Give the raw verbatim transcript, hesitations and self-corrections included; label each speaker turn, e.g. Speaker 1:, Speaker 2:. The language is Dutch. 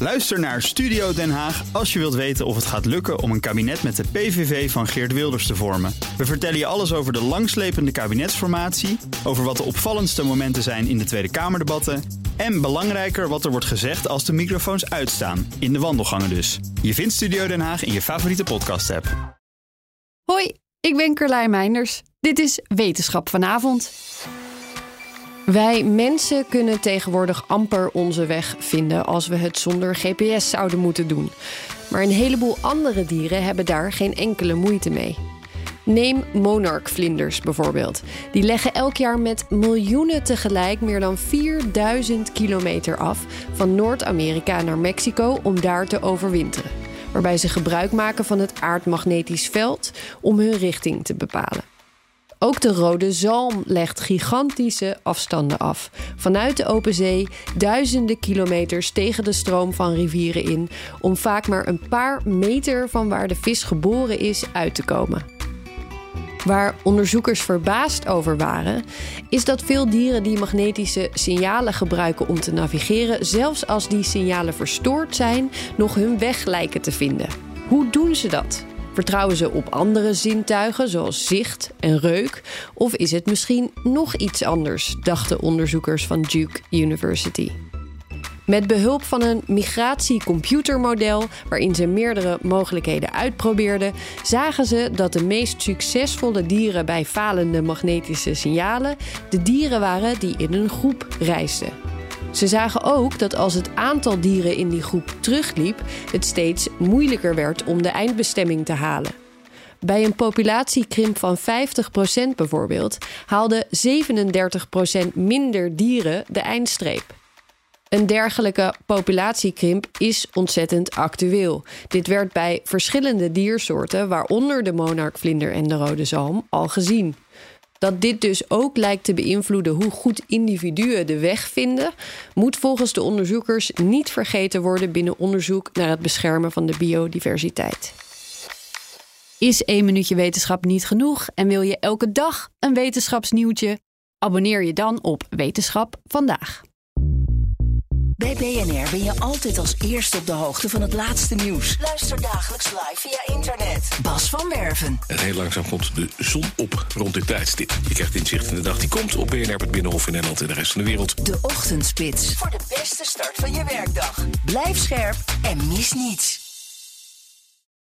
Speaker 1: Luister naar Studio Den Haag als je wilt weten of het gaat lukken om een kabinet met de P V V van Geert Wilders te vormen. We vertellen je alles over de langslepende kabinetsformatie, over wat de opvallendste momenten zijn in de Tweede Kamerdebatten en belangrijker wat er wordt gezegd als de microfoons uitstaan, in de wandelgangen dus. Je vindt Studio Den Haag in je favoriete podcast-app.
Speaker 2: Hoi, ik ben Carlijn Meinders. Dit is Wetenschap vanavond. Wij mensen kunnen tegenwoordig amper onze weg vinden als we het zonder G P S zouden moeten doen. Maar een heleboel andere dieren hebben daar geen enkele moeite mee. Neem monarchvlinders bijvoorbeeld. Die leggen elk jaar met miljoenen tegelijk meer dan vierduizend kilometer af van Noord-Amerika naar Mexico om daar te overwinteren. Waarbij ze gebruik maken van het aardmagnetisch veld om hun richting te bepalen. Ook de rode zalm legt gigantische afstanden af. Vanuit de open zee duizenden kilometers tegen de stroom van rivieren in, om vaak maar een paar meter van waar de vis geboren is uit te komen. Waar onderzoekers verbaasd over waren, is dat veel dieren die magnetische signalen gebruiken om te navigeren, zelfs als die signalen verstoord zijn, nog hun weg lijken te vinden. Hoe doen ze dat? Vertrouwen ze op andere zintuigen, zoals zicht en reuk? Of is het misschien nog iets anders, dachten onderzoekers van Duke University. Met behulp van een migratiecomputermodel, waarin ze meerdere mogelijkheden uitprobeerden, zagen ze dat de meest succesvolle dieren bij falende magnetische signalen de dieren waren die in een groep reisden. Ze zagen ook dat als het aantal dieren in die groep terugliep, het steeds moeilijker werd om de eindbestemming te halen. Bij een populatiekrimp van vijftig procent bijvoorbeeld haalden zevenendertig procent minder dieren de eindstreep. Een dergelijke populatiekrimp is ontzettend actueel. Dit werd bij verschillende diersoorten, waaronder de monarchvlinder en de rode zalm, al gezien. Dat dit dus ook lijkt te beïnvloeden hoe goed individuen de weg vinden, moet volgens de onderzoekers niet vergeten worden binnen onderzoek naar het beschermen van de biodiversiteit. Is één minuutje wetenschap niet genoeg en wil je elke dag een wetenschapsnieuwtje? Abonneer je dan op Wetenschap vandaag.
Speaker 3: Bij B N R ben je altijd als eerste op de hoogte van het laatste nieuws. Luister dagelijks live via internet. Bas van Werven.
Speaker 4: En heel langzaam komt de zon op rond dit tijdstip. Je krijgt inzicht in de dag die komt op B N R, het Binnenhof in Nederland en de rest van de wereld.
Speaker 3: De Ochtendspits. Voor de beste start van je werkdag. Blijf scherp en mis niets.